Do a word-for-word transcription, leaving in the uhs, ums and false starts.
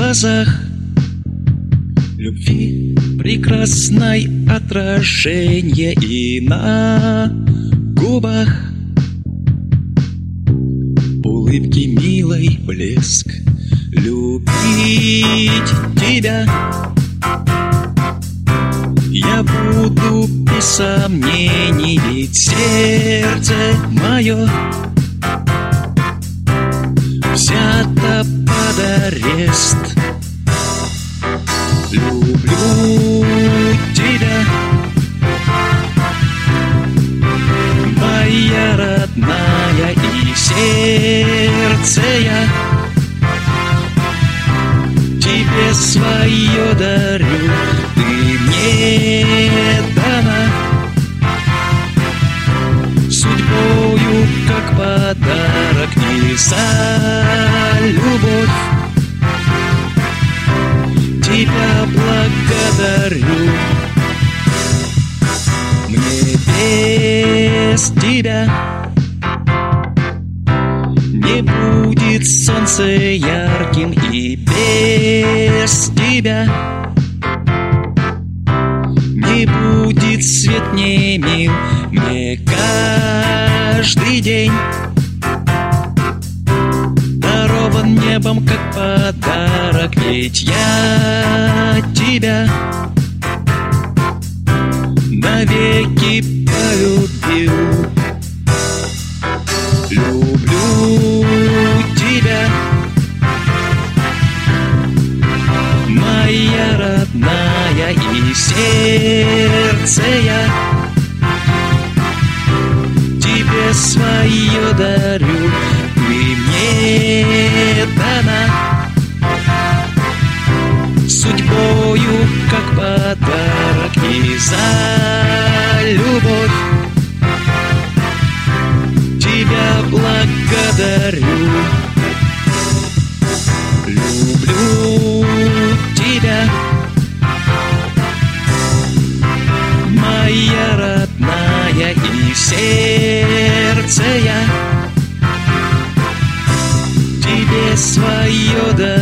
глазах любви прекрасной отражение, и на губах улыбки милой блеск. Любить тебя я буду без сомнений, ведь сердце мое взято под арест. Люблю тебя, моя родная, и сердце я тебе свое дарю. Ты мне дана судьбою, как подарок, не за любовь тебя благодарю. Мне без тебя не будет солнца ярким, и без тебя не будет свет мне мил. Мне каждый день дарован небом как подарок, ведь я тебя навеки полюбил. Люблю тебя, моя родная, и сердце я тебе свое дарю. Ты мне дана судьбою, как подарок, и за любовь тебя благодарю. Люблю тебя, моя родная, и сердце я тебе свое дарю.